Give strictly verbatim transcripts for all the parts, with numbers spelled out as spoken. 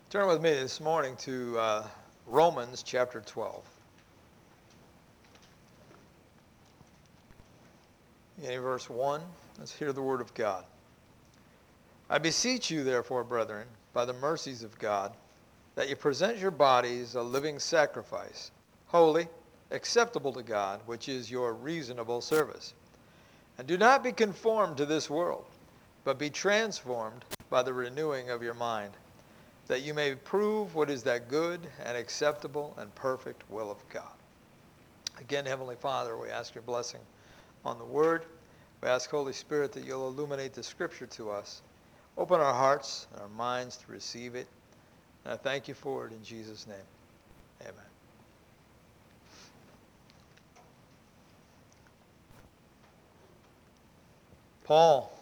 Turn with me this morning to uh, Romans chapter twelve. In verse one, let's hear the word of God. I beseech you, therefore, brethren, by the mercies of God, that you present your bodies a living sacrifice, holy, acceptable to God, which is your reasonable service. And do not be conformed to this world, but be transformed by the renewing of your mind, that you may prove what is that good and acceptable and perfect will of God. Again, Heavenly Father, we ask your blessing on the Word. We ask, Holy Spirit, that you'll illuminate the Scripture to us. Open our hearts and our minds to receive it. And I thank you for it in Jesus' name. Amen. Paul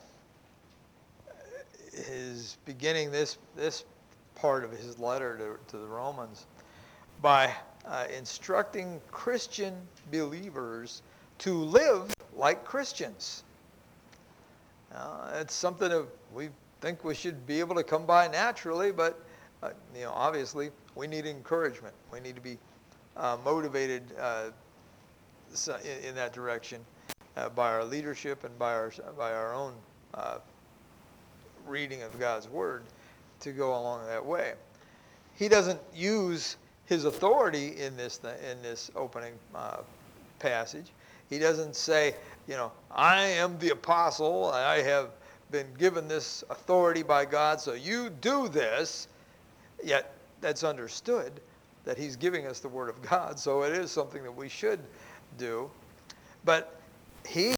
is beginning this, this part of his letter to, to the Romans by uh, instructing Christian believers to live like Christians. Uh, it's something that we think we should be able to come by naturally, but uh, you know, obviously we need encouragement. We need to be uh, motivated uh, in, in that direction uh, by our leadership and by our by our own uh, reading of God's Word to go along that way. He doesn't use his authority in this in this opening uh, passage. He doesn't say, you know, I am the apostle. I have been given this authority by God, so you do this. Yet that's understood that he's giving us the Word of God, so it is something that we should do. But he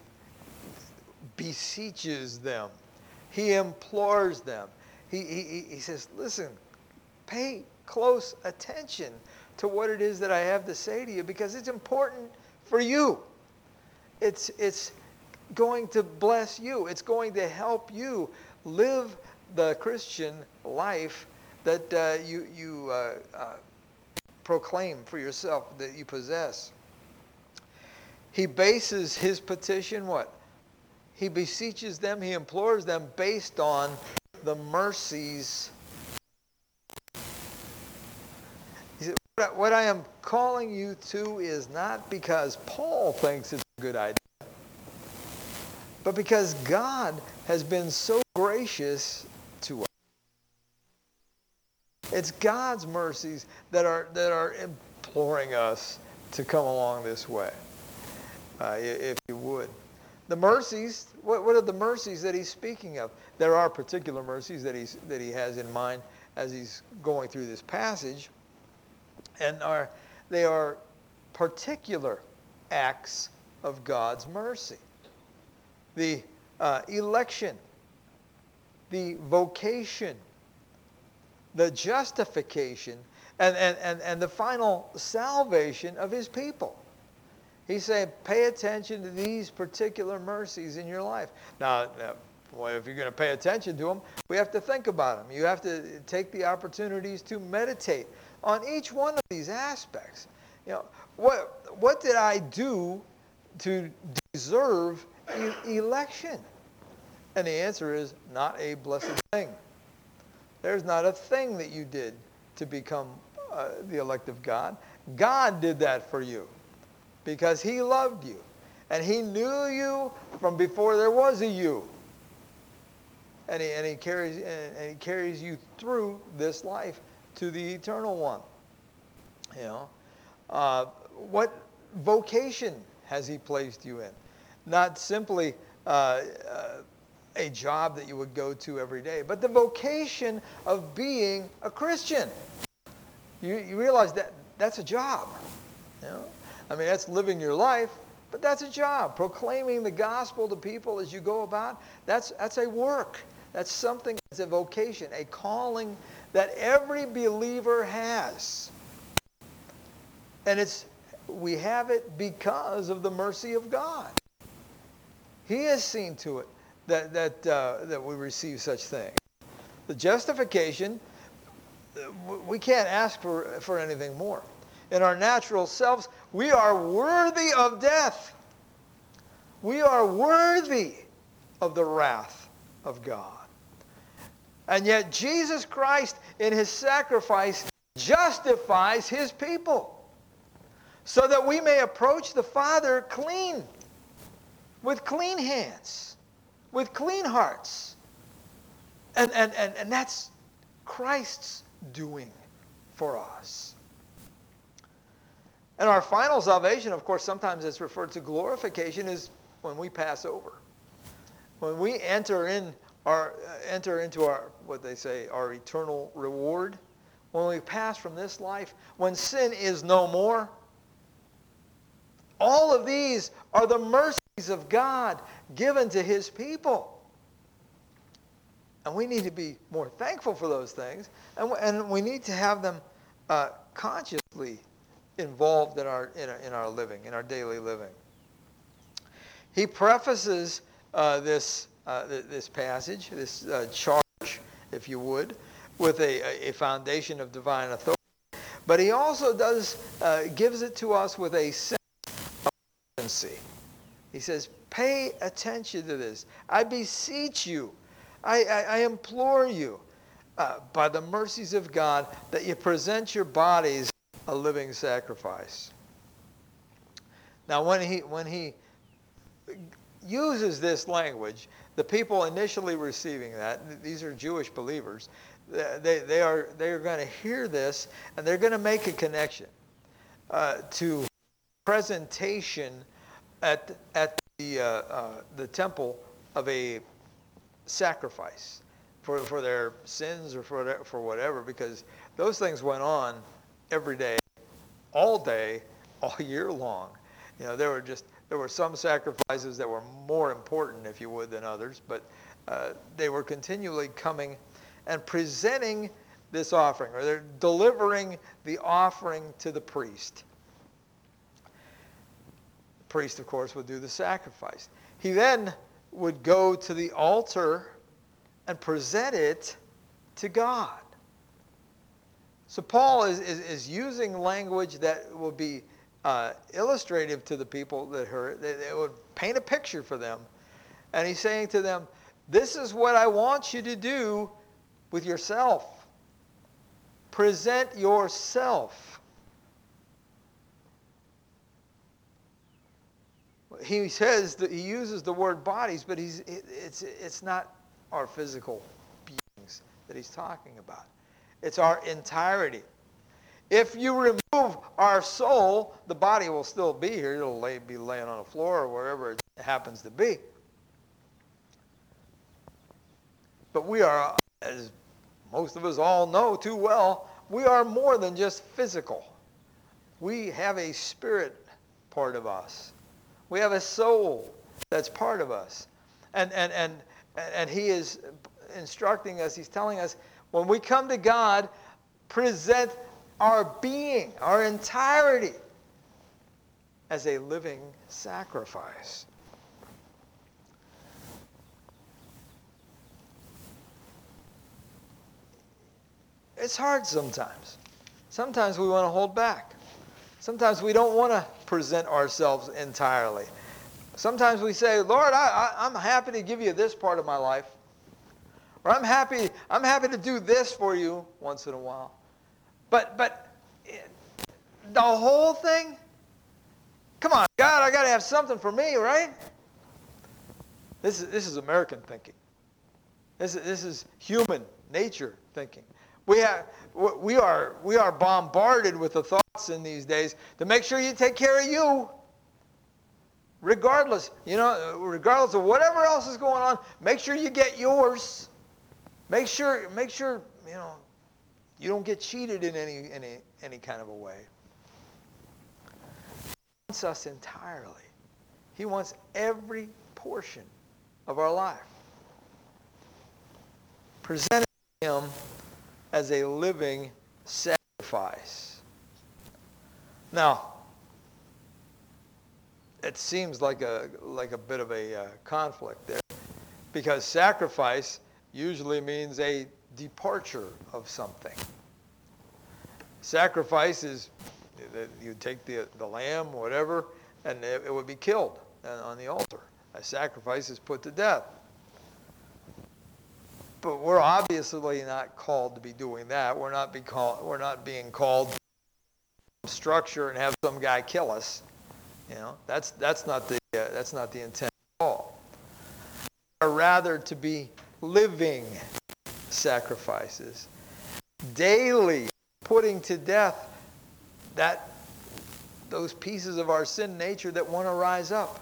beseeches them. He implores them. He, he, he says, listen, pay close attention to what it is that I have to say to you, because it's important for you. It's, it's going to bless you. It's going to help you live the Christian life that uh, you, you uh, uh, proclaim for yourself, that you possess. He bases his petition, what? He beseeches them, he implores them based on the mercies. He said, what I am calling you to is not because Paul thinks it's a good idea, but because God has been so gracious to us. It's God's mercies that are that are imploring us to come along this way, uh, if you would. The mercies, what, what are the mercies that he's speaking of? There are particular mercies that he's that he has in mind as he's going through this passage, and are they are particular acts of God's mercy. The uh, election, the vocation, the justification, and, and, and, and the final salvation of his people. He's saying, pay attention to these particular mercies in your life. Now, now well, if you're going to pay attention to them, we have to think about them. You have to take the opportunities to meditate on each one of these aspects. You know, what what did I do to deserve e- election? And the answer is not a blessed thing. There's not a thing that you did to become uh, the elect of God. God did that for you because he loved you. And he knew you from before there was a you. And he, and he, carries, and, and he carries you through this life to the eternal one. You know, uh, what vocation has he placed you in? Not simply uh, uh, a job that you would go to every day, but the vocation of being a Christian. You, you realize that that's a job. You know? I mean, that's living your life, but that's a job. Proclaiming the gospel to people as you go about, that's, that's a work. That's something, that's a vocation, a calling that every believer has. And it's we have it because of the mercy of God. He has seen to it that that uh, that we receive such things. The justification, we can't ask for, for anything more. In our natural selves, we are worthy of death. We are worthy of the wrath of God. And yet Jesus Christ in his sacrifice justifies his people so that we may approach the Father clean, with clean hands, with clean hearts. And, and, and, and that's Christ's doing for us. And our final salvation, of course, sometimes it's referred to glorification, is when we pass over. When we enter in our enter into our, what they say, our eternal reward. When we pass from this life, when sin is no more. All of these are the mercies of God given to his people. And we need to be more thankful for those things. And, and we need to have them uh, consciously involved in our, in our in our living, in our daily living. He prefaces uh, this uh, th- this passage, this uh, charge, if you would, with a, a foundation of divine authority. But he also does uh, gives it to us with a sense of urgency. He says, "Pay attention to this. I beseech you, I, I, I implore you, uh, by the mercies of God, that you present your bodies a living sacrifice." Now, when he when he uses this language, the people initially receiving that, these are Jewish believers, they they are they are going to hear this and they're going to make a connection uh, to presentation at at the uh, uh, the temple of a sacrifice for for their sins or for for whatever, because those things went on every day, all day, all year long. You know, there were just there were some sacrifices that were more important, if you would, than others, but uh, they were continually coming and presenting this offering, or they're delivering the offering to the priest. The priest, of course, would do the sacrifice. He then would go to the altar and present it to God. So Paul is, is, is using language that will be uh, illustrative to the people that heard it. It would paint a picture for them. And he's saying to them, this is what I want you to do with yourself. Present yourself. He says that he uses the word bodies, but he's it, it's it's not our physical beings that he's talking about. It's our entirety. If you remove our soul, the body will still be here. It'll lay, be laying on the floor or wherever it happens to be. But we are, as most of us all know too well, we are more than just physical. We have a spirit part of us. We have a soul that's part of us. And, and, and, and he is instructing us, he's telling us, when we come to God, present our being, our entirety, as a living sacrifice. It's hard sometimes. Sometimes we want to hold back. Sometimes we don't want to present ourselves entirely. Sometimes we say, Lord, I, I, I'm happy to give you this part of my life. Or I'm happy, I'm happy to do this for you once in a while. But but the whole thing? Come on, God, I got to have something for me, right? This is this is American thinking. This is, this is human nature thinking. We have we are we are bombarded with the thoughts in these days to make sure you take care of you. Regardless, you know, regardless of whatever else is going on, make sure you get yours. Make sure, make sure, you know, you don't get cheated in any any any kind of a way. He wants us entirely. He wants every portion of our life presented to him as a living sacrifice. Now, it seems like a like a bit of a uh, conflict there, because sacrifice usually means a departure of something. Sacrifice is that you take the the lamb, whatever, and it, it would be killed on the altar. A sacrifice is put to death. but we're obviously not called to be doing that. We're not be called. We're not being called to structure and have some guy kill us. You know, that's that's not the uh, that's not the intent at all. Or rather, to be living sacrifices, daily putting to death that those pieces of our sin nature that want to rise up.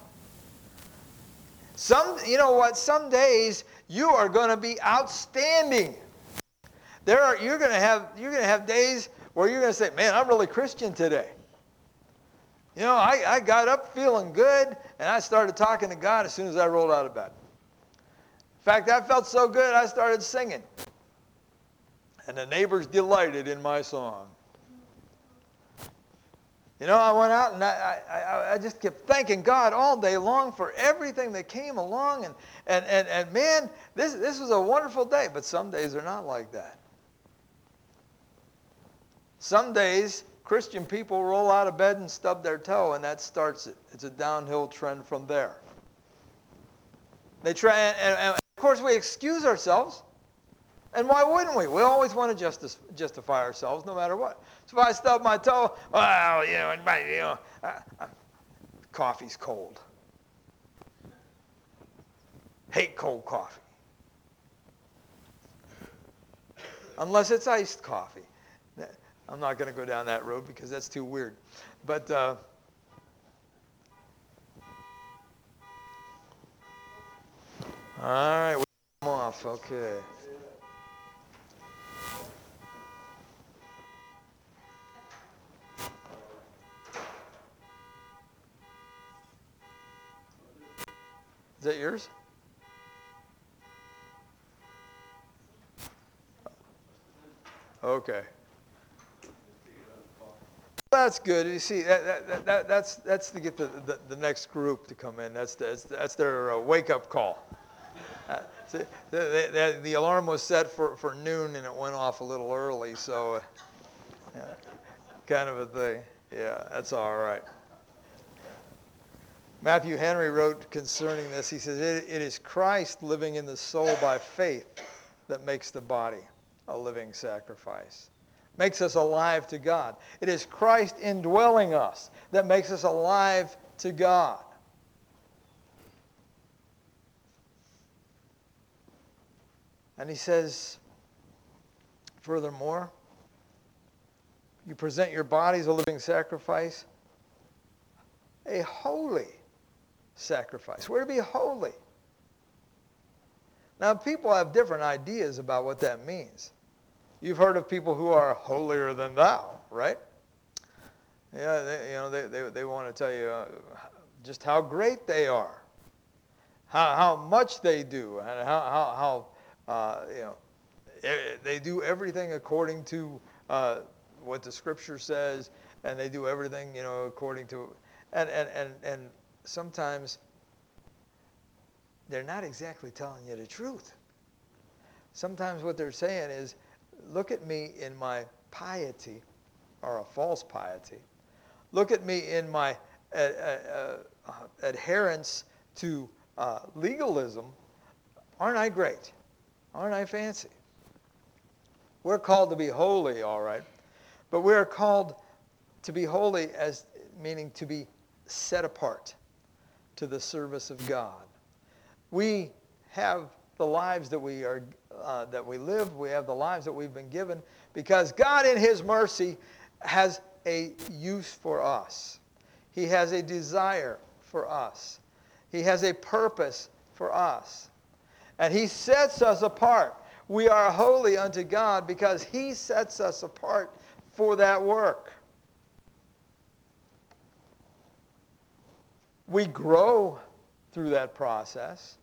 Some, you know what? Some days you are going to be outstanding. There are you're going to have you're going to have days where you're going to say, "Man, I'm really Christian today." You know, I, I got up feeling good, and I started talking to God as soon as I rolled out of bed. In fact, I felt so good, I started singing. And the neighbors delighted in my song. You know, I went out and I, I, I just kept thanking God all day long for everything that came along. And, and, and, and man, this, this was a wonderful day. But some days are not like that. Some days, Christian people roll out of bed and stub their toe, and that starts it. It's a downhill trend from there. They try, and, and, and of course, we excuse ourselves. And why wouldn't we? We always want to justice, justify ourselves, no matter what. So if I stub my toe, well, you know, and my, you know, uh, uh, coffee's cold. Hate cold coffee, unless it's iced coffee. I'm not going to go down that road because that's too weird. But uh, all right, we're off. Okay. Is that yours? Okay. That's good. You see, that, that, that, that's that's to get the, the, the next group to come in. That's that's, that's their uh, wake-up call. Uh, see, the, the, the alarm was set for, for noon, and it went off a little early, so uh, yeah, kind of a thing. Yeah, that's all right. Matthew Henry wrote concerning this, he says, it, it is Christ living in the soul by faith that makes the body a living sacrifice. Makes us alive to God. It is Christ indwelling us that makes us alive to God. And he says, furthermore, you present your bodies a living sacrifice, a holy sacrifice. We're to be holy. Now, people have different ideas about what that means. You've heard of people who are holier than thou, right? Yeah, they, you know, they, they, they want to tell you uh, just how great they are, how, how much they do, and how, how, how uh, you know, they do everything according to uh, what the Scripture says, and they do everything, you know, according to, and, and, and, and sometimes they're not exactly telling you the truth. Sometimes what they're saying is, look at me in my piety, or a false piety. Look at me in my uh, uh, uh, adherence to uh, legalism. Aren't I great? Aren't I fancy? We're called to be holy, all right. But we're called to be holy as meaning to be set apart to the service of God. We have the lives that we are uh, that we live. We have the lives that we've been given because God in his mercy has a use for us. He has a desire for us. He has a purpose for us. And he sets us apart. We are holy unto God because he sets us apart for that work. We grow through that process.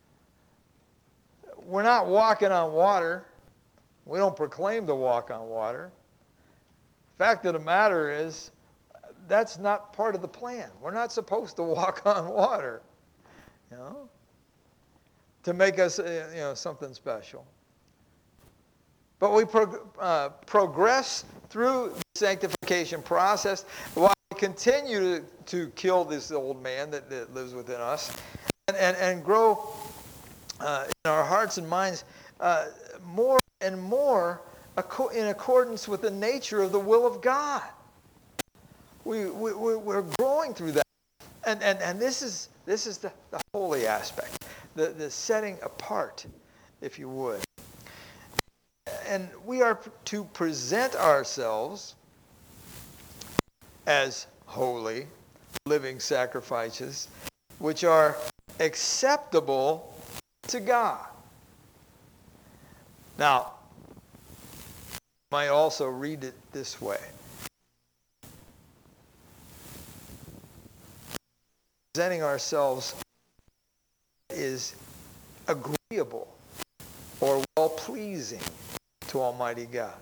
We're not walking on water. We don't proclaim to walk on water. Fact of the matter is, that's not part of the plan. We're not supposed to walk on water, you know, to make us, uh, you know, something special. But we prog- uh, progress through the sanctification process while we continue to, to kill this old man that, that lives within us and, and, and grow uh, in our hearts and minds uh, more and more in accordance with the nature of the will of God. We, we, we're growing through that. And, and, and this is, this is the, the holy aspect, the, the setting apart, if you would. And we are to present ourselves as holy, living sacrifices, which are acceptable to God. Now, you might also read it this way. Presenting ourselves is agreeable or well-pleasing to Almighty God.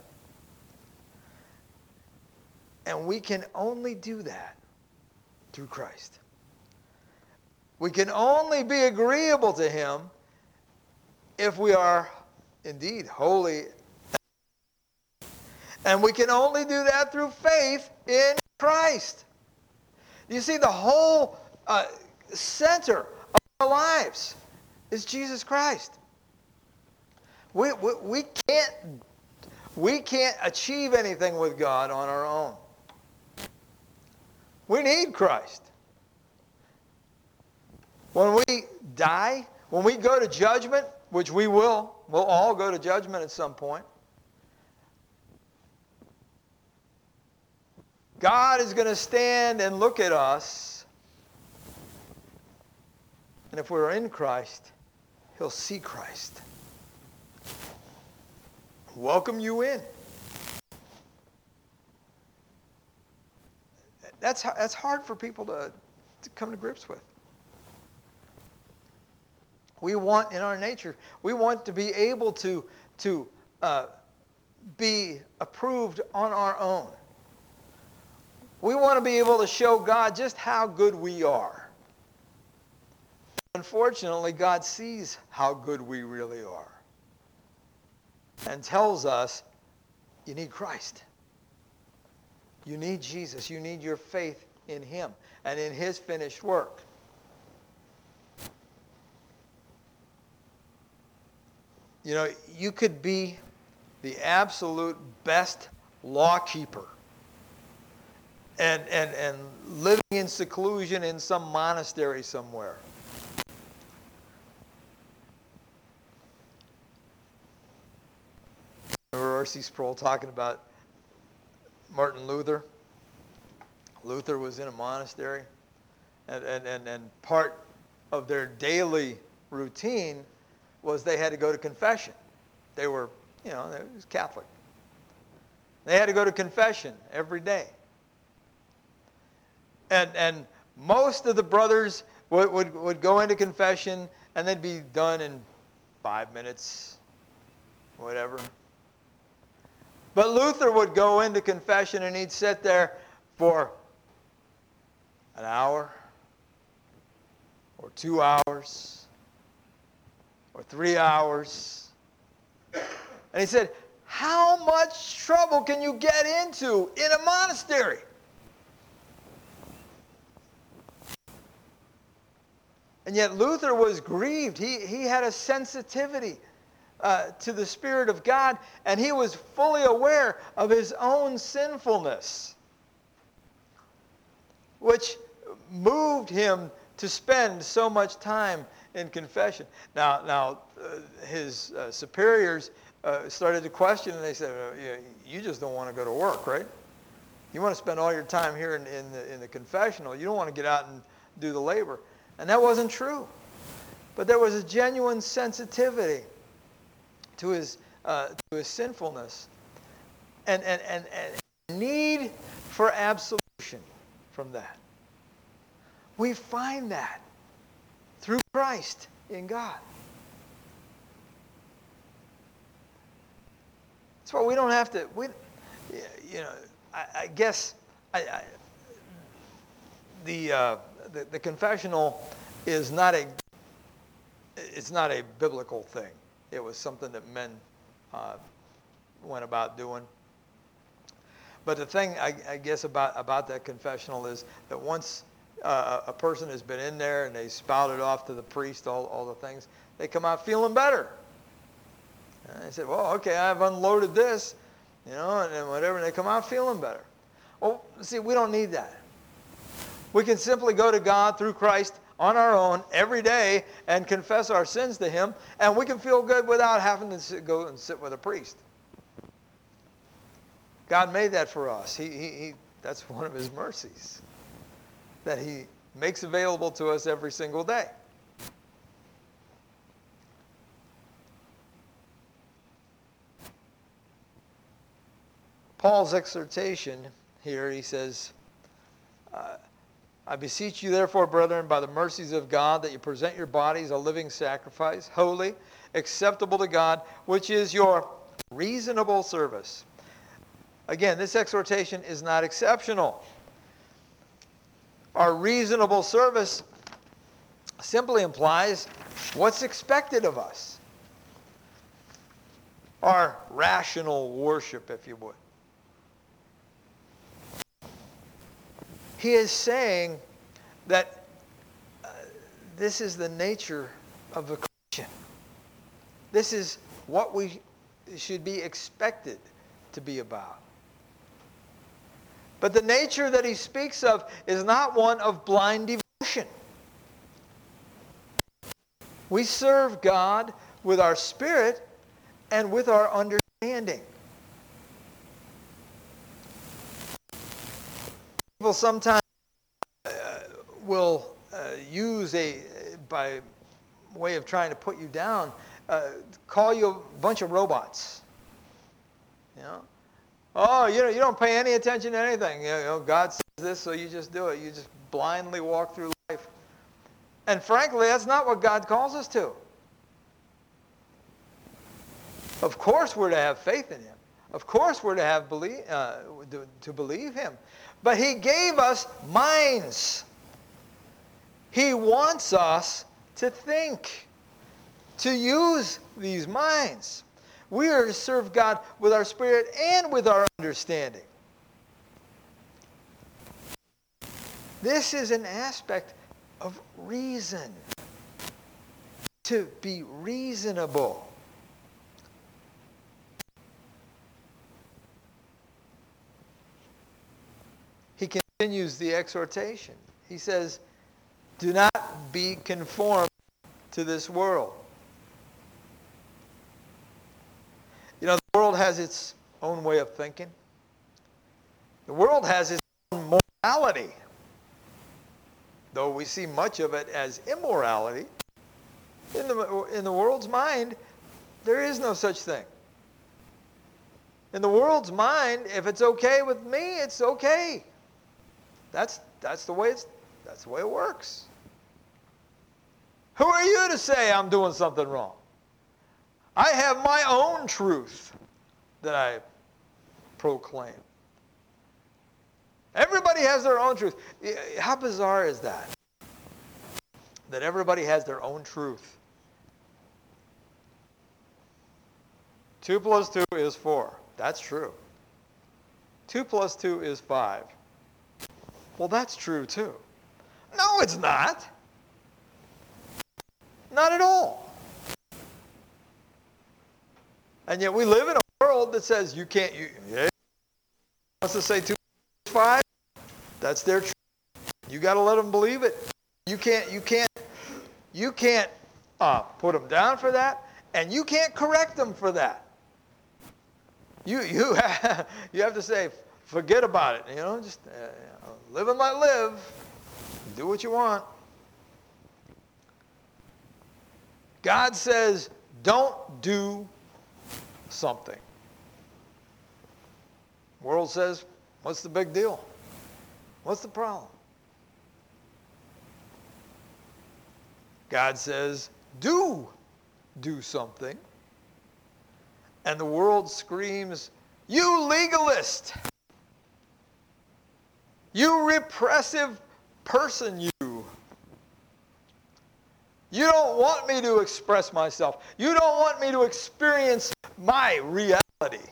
And we can only do that through Christ. We can only be agreeable to Him if we are indeed holy. And we can only do that through faith in Christ. You see, the whole uh, center of our lives is Jesus Christ. We, we, we can't, we can't achieve anything with God on our own. We need Christ. When we die, when we go to judgment, which we will, we'll all go to judgment at some point, God is going to stand and look at us, and if we're in Christ, He'll see Christ. Welcome you in. That's, that's hard for people to, to come to grips with. We want, in our nature, we want to be able to, to uh, be approved on our own. We want to be able to show God just how good we are. Unfortunately, God sees how good we really are and tells us, you need Christ. You need Jesus. You need your faith in Him and in His finished work. You know, you could be the absolute best law keeper and, and, and living in seclusion in some monastery somewhere. Remember R C Sproul talking about Martin Luther? Luther was in a monastery, and, and, and, and part of their daily routine was they had to go to confession. They were, you know, they was Catholic. They had to go to confession every day. And, and most of the brothers would, would, would go into confession, and they'd be done in five minutes, whatever. But Luther would go into confession, and he'd sit there for an hour, or two hours, or three hours. And he said, how much trouble can you get into in a monastery? And yet Luther was grieved. He, he had a sensitivity uh, to the Spirit of God, and he was fully aware of his own sinfulness, which moved him to spend so much time in confession. Now, now uh, his uh, superiors uh, started to question, and they said, uh, you, you just don't want to go to work, right? You want to spend all your time here in, in, the, in the confessional. You don't want to get out and do the labor. And that wasn't true. But there was a genuine sensitivity to his, uh, to his sinfulness and, and, and, and need for absolution from that. We find that through Christ in God. That's why we don't have to, we, you know, I, I guess I, I, the, uh, the the confessional is not a, it's not a biblical thing. It was something that men uh, went about doing. But the thing, I, I guess, about, about that confessional is that once uh, a person has been in there and they spouted off to the priest all, all the things, they come out feeling better. And they said, well, okay, I've unloaded this, you know, and, and whatever, and they come out feeling better. Well, see, we don't need that. We can simply go to God through Christ on our own every day and confess our sins to Him, and we can feel good without having to sit, go and sit with a priest. God made that for us. He, he, he, that's one of His mercies that He makes available to us every single day. Paul's exhortation here, he says, uh, I beseech you therefore, brethren, by the mercies of God, that you present your bodies a living sacrifice, holy, acceptable to God, which is your reasonable service. Again, this exhortation is not exceptional. Our reasonable service simply implies what's expected of us. Our rational worship, if you would. He is saying that uh, this is the nature of a Christian. This is what we should be expected to be about. But the nature that he speaks of is not one of blind devotion. We serve God with our spirit and with our understanding. People sometimes uh, will uh, use a, by way of trying to put you down, uh, call you a bunch of robots. You know? Oh, you know, you don't pay any attention to anything. You know, God says this, so you just do it. You just blindly walk through life. And frankly, that's not what God calls us to. Of course we're to have faith in Him. Of course we're to have believe, uh, to, to believe Him. But He gave us minds. He wants us to think, to use these minds. We are to serve God with our spirit and with our understanding. This is an aspect of reason. To be reasonable. He continues the exhortation. He says, do not be conformed to this world. You know, the world has its own way of thinking. The world has its own morality. Though we see much of it as immorality, in the, in the world's mind, there is no such thing. In the world's mind, if it's okay with me, it's okay. That's, that's, the way it's, that's the way it works. Who are you to say I'm doing something wrong? I have my own truth that I proclaim. Everybody has their own truth. How bizarre is that? That everybody has their own truth. Two plus two is four. That's true. Two plus two is five. Well, that's true too. No, it's not. Not at all. And yet we live in a world that says you can't, you, yeah, wants to say two is five, that's their truth. You got to let them believe it. You can't, you can't, you can't uh, put them down for that, and you can't correct them for that. You, you, have, you have to say, forget about it. You know, just uh, you know, live and let live. Do what you want. God says, don't do something. The world says, what's the big deal? What's the problem? God says, do do something. And the world screams, you legalist! You repressive person, you! You don't want me to express myself. You don't want me to experience my reality.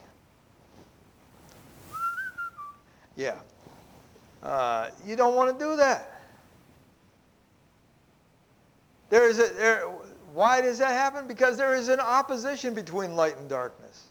Yeah. Uh, you don't want to do that. There is a, there, Why does that happen? Because there is an opposition between light and darkness.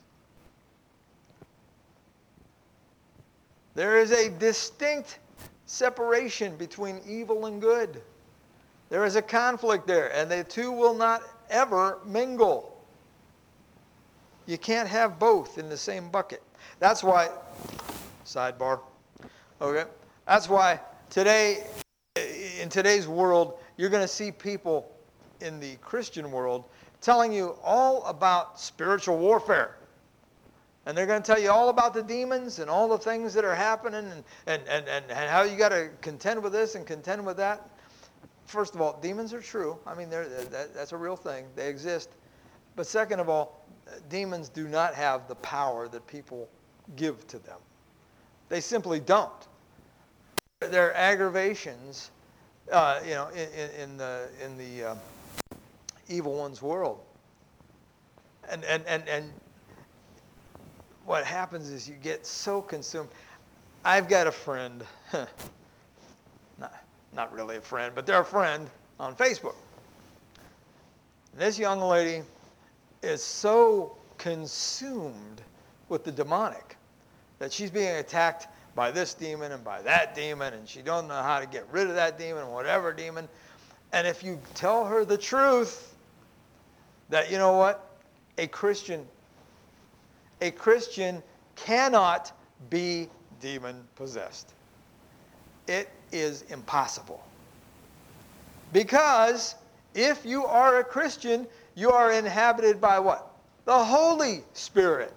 There is a distinct separation between evil and good. There is a conflict there, and the two will not ever mingle. You can't have both in the same bucket. That's why, sidebar, okay, that's why today, in today's world, you're going to see people in the Christian world telling you all about spiritual warfare. And they're going to tell you all about the demons and all the things that are happening and, and, and, and, and how you got to contend with this and contend with that. First of all, demons are true. I mean, they're, that, that's a real thing. They exist. But second of all, demons do not have the power that people give to them. They simply don't. They're aggravations, uh, you know, in, in the in the uh, evil one's world. And and and and what happens is you get so consumed. I've got a friend, not not really a friend, but they're a friend on Facebook. And this young lady is so consumed with the demonic that she's being attacked by this demon and by that demon, and she don't know how to get rid of that demon, whatever demon. And if you tell her the truth, that, you know what, a Christian, a Christian cannot be demon-possessed. It is impossible. Because if you are a Christian, you are inhabited by what? The Holy Spirit.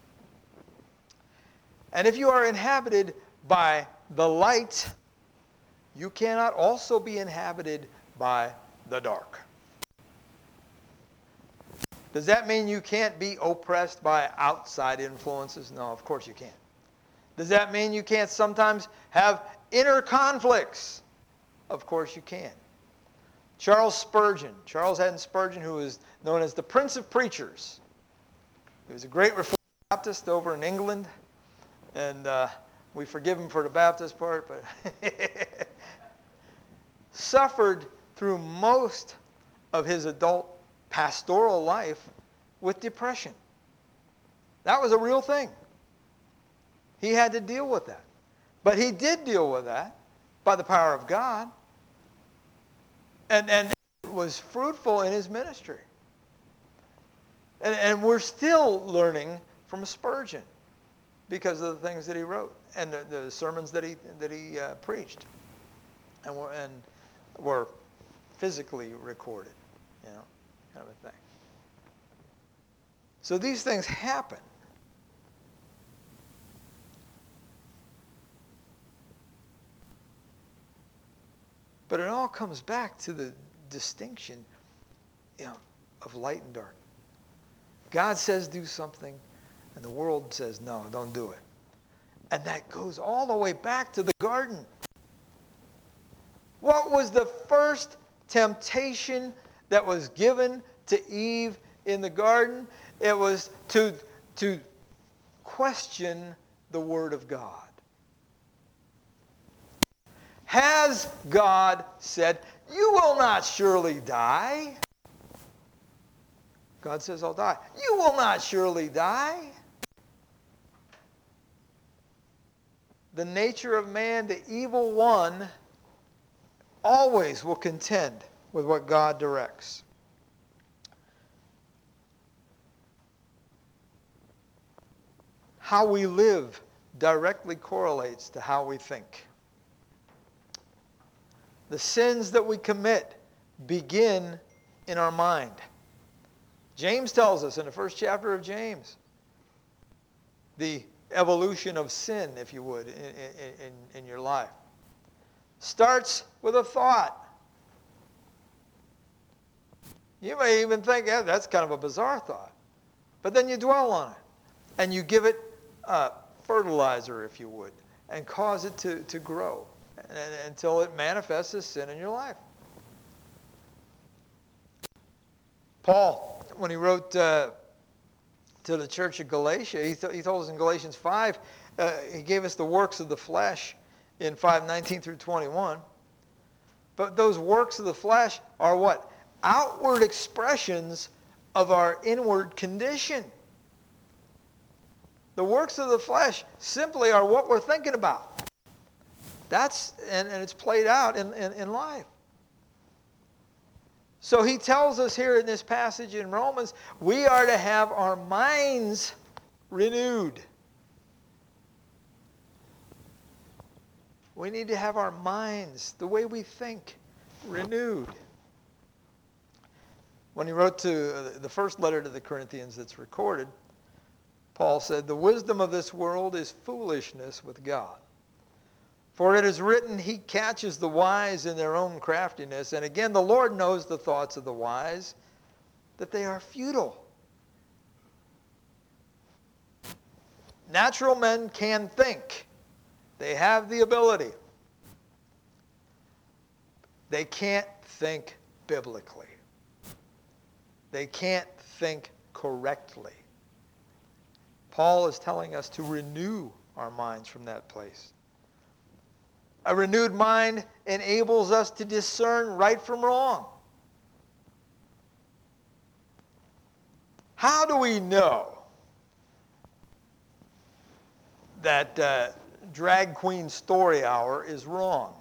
And if you are inhabited by the light, you cannot also be inhabited by the dark. Does that mean you can't be oppressed by outside influences? No, of course you can't. Does that mean you can't sometimes have inner conflicts? Of course you can. Charles Spurgeon, Charles Haddon Spurgeon, who is known as the Prince of Preachers. He was a great Reformed Baptist over in England. And uh, we forgive him for the Baptist part, but suffered through most of his adult pastoral life with depression. That was a real thing. He had to deal with that. But he did deal with that by the power of God, and, and was fruitful in his ministry. And, and we're still learning from Spurgeon because of the things that he wrote and the, the sermons that he that he uh, preached, and were and were physically recorded, you know, kind of a thing. So these things happen. But it all comes back to the distinction, you know, of light and dark. God says do something, and the world says, no, don't do it. And that goes all the way back to the garden. What was the first temptation that was given to Eve in the garden? It was to, to question the Word of God. Has God said, you will not surely die? God says, I'll die. You will not surely die. The nature of man, the evil one, always will contend with what God directs. How we live directly correlates to how we think. The sins that we commit begin in our mind. James tells us in the first chapter of James, the evolution of sin, if you would, in, in, in your life. Starts with a thought. You may even think, yeah, that's kind of a bizarre thought. But then you dwell on it. And you give it uh, fertilizer, if you would, and cause it to, to grow and, and, until it manifests as sin in your life. Paul, when he wrote uh, to the church of Galatia, he, th- he told us in Galatians five, uh, he gave us the works of the flesh in five nineteen through twenty-one. But those works of the flesh are what? outward expressions of our inward condition. The works of the flesh simply are what we're thinking about. That's, and, and it's played out in, in, in life. So he tells us here in this passage in Romans, we are to have our minds renewed. We need to have our minds, the way we think, renewed. When he wrote to the first letter to the Corinthians that's recorded, Paul said, the wisdom of this world is foolishness with God. For it is written, he catches the wise in their own craftiness. And again, the Lord knows the thoughts of the wise, that they are futile. Natural men can think. They have the ability. They can't think biblically. They can't think correctly. Paul is telling us to renew our minds from that place. A renewed mind enables us to discern right from wrong. How do we know that uh, Drag Queen Story Hour is wrong?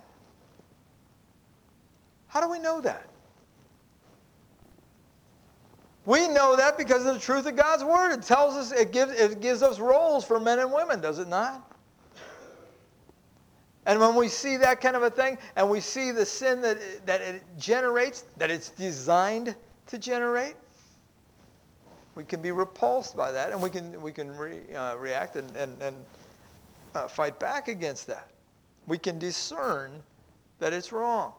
How do we know that? We know that because of the truth of God's Word. It tells us, it gives, it gives us roles for men and women, does it not? And when we see that kind of a thing, and we see the sin that, that it generates, that it's designed to generate, we can be repulsed by that, and we can, we can re, uh, react and, and, and uh, fight back against that. We can discern that it's wrong.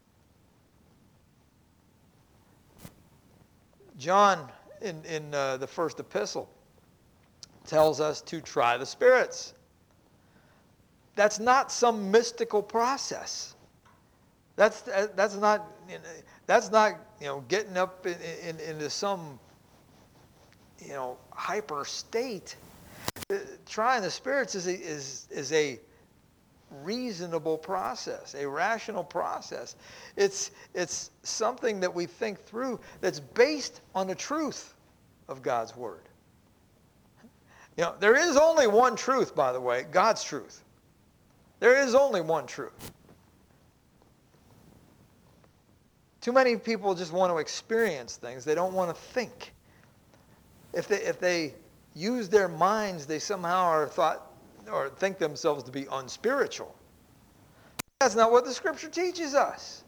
John, in, in uh, the first epistle, tells us to try the spirits. That's not some mystical process. That's that's not that's not you know getting up in, in, into some you know hyper state. Trying the spirits is a, is is a reasonable process, a rational process. It's it's something that we think through that's based on the truth of God's Word. You know, there is only one truth, by the way, God's truth. There is only one truth. Too many people just want to experience things. They don't want to think. If they if they use their minds, they somehow are thought or think themselves to be unspiritual. That's not what the Scripture teaches us.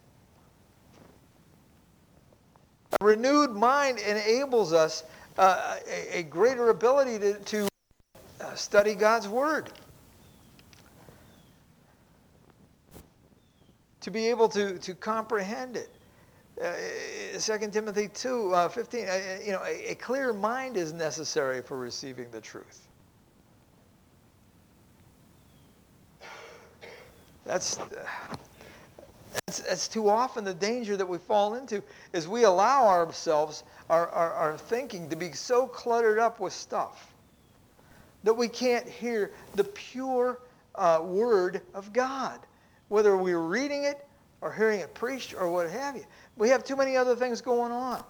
A renewed mind enables us uh, a, a greater ability to, to uh, study God's Word. To be able to, to comprehend it. Uh, Second Timothy two, uh, fifteen, uh, you know, a, a clear mind is necessary for receiving the truth. That's, uh, that's, that's too often the danger that we fall into, is we allow ourselves, our, our, our thinking to be so cluttered up with stuff that we can't hear the pure uh, Word of God. Whether we're reading it or hearing it preached or what have you. We have too many other things going on.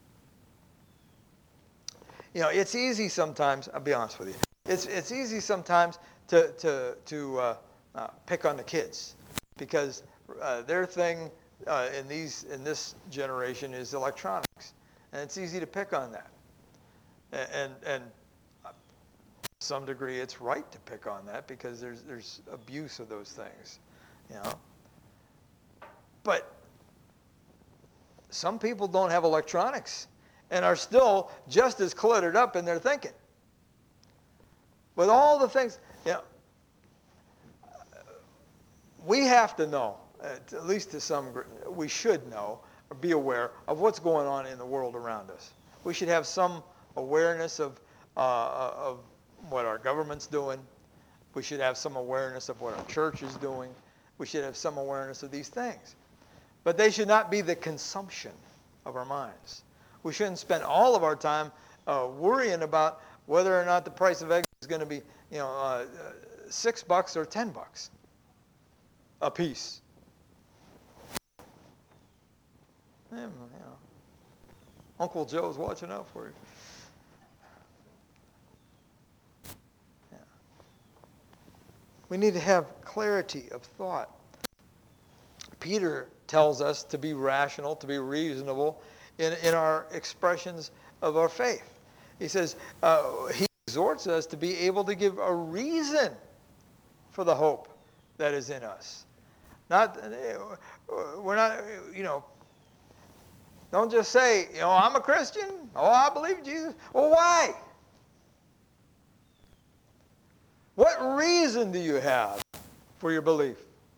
You know, it's easy sometimes, I'll be honest with you, it's it's easy sometimes to, to, to uh, uh, pick on the kids because uh, their thing uh, in, these, in this generation is electronics. And it's easy to pick on that. And, and, and to some degree it's right to pick on that because there's there's abuse of those things. You know, but some people don't have electronics and are still just as cluttered up in their thinking. With all the things, you know, we have to know, at least to some degree, we should know or be aware of what's going on in the world around us. We should have some awareness of uh, of what our government's doing. We should have some awareness of what our church is doing. We should have some awareness of these things. But they should not be the consumption of our minds. We shouldn't spend all of our time uh, worrying about whether or not the price of eggs is going to be, you know, uh, six bucks or ten bucks a piece. You know, Uncle Joe's watching out for you. Yeah. We need to have clarity of thought. Peter tells us to be rational, to be reasonable in, in our expressions of our faith. He says, uh, he exhorts us to be able to give a reason for the hope that is in us. Not, we're not, you know, don't just say, you know, I'm a Christian. Oh, I believe in Jesus. Well, why? What reason do you have for your belief?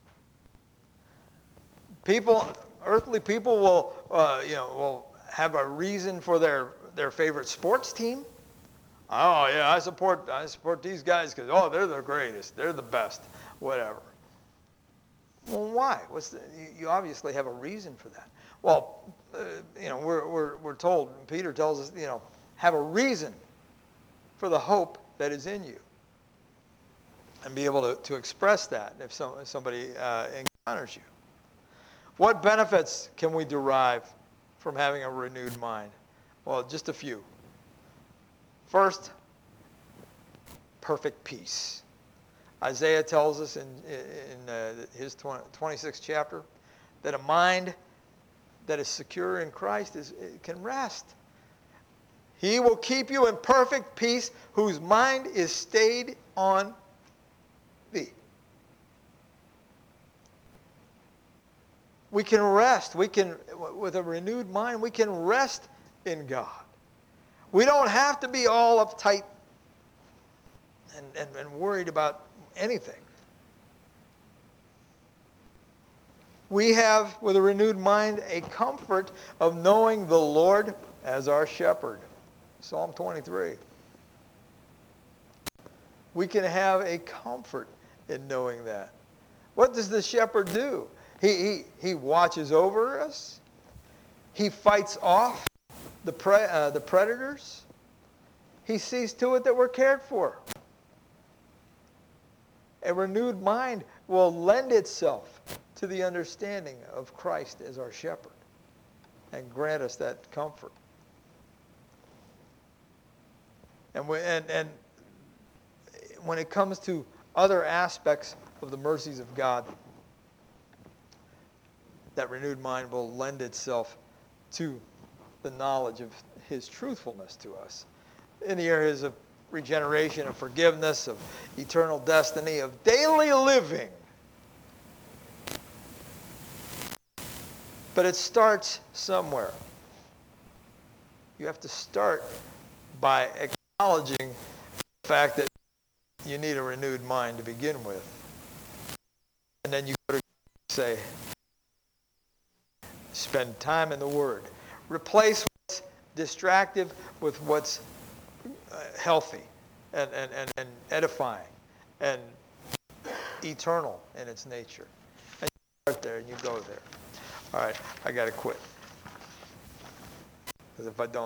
People, earthly people will, uh, you know, will have a reason for their, their favorite sports team. Oh yeah, I support I support these guys because oh they're the greatest, they're the best, whatever. Well, why? What's the, you obviously have a reason for that. Well, uh, you know we're we're we're told. Peter tells us, you know, have a reason for the hope that is in you, and be able to, to express that if, some, if somebody uh, encounters you. What benefits can we derive from having a renewed mind? Well, just a few. First, perfect peace. Isaiah tells us in, in uh, his twenty-sixth chapter that a mind that is secure in Christ is, can rest. He will keep you in perfect peace whose mind is stayed on thee. We can rest. We can, with a renewed mind, we can rest in God. We don't have to be all uptight and, and, and worried about anything. We have, with a renewed mind, a comfort of knowing the Lord as our shepherd. Psalm twenty-three. We can have a comfort in knowing that. What does the shepherd do? He, he, he watches over us. He fights off the, pre, uh, the predators. He sees to it that we're cared for. A renewed mind will lend itself to the understanding of Christ as our shepherd and grant us that comfort. And, we, and, and when it comes to other aspects of the mercies of God, that renewed mind will lend itself to the knowledge of his truthfulness to us in the areas of regeneration, of forgiveness, of eternal destiny, of daily living. But it starts somewhere. You have to start by acknowledging the fact that you need a renewed mind to begin with. And then you go to say, spend time in the Word. Replace what's distractive with what's uh, healthy and, and, and, and edifying and eternal in its nature. And you start there and you go there. All right, I got to quit. Because if I don't,